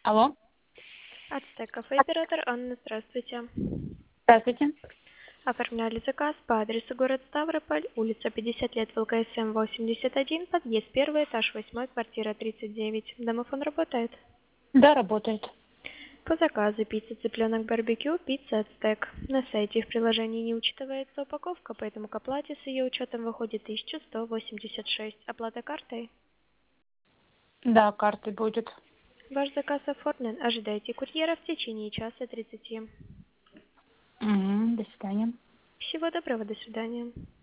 Алло, Ацтек кафе, оператор Анна, здравствуйте. здравствуйте. Оформляли заказ по адресу город Ставрополь, улица 50 лет, ВЛКСМ 81, подъезд 1, этаж 8, квартира 39. Домофон работает. Да, работает. По заказу пицца цыпленок барбекю, пицца Ацтек. На сайте и в приложении не учитывается упаковка, поэтому к оплате с ее учетом выходит 1186. Оплата картой. Да, карты будет. Ваш заказ оформлен. Ожидайте курьера в течение часа 30. Угу, до свидания. Всего доброго, до свидания.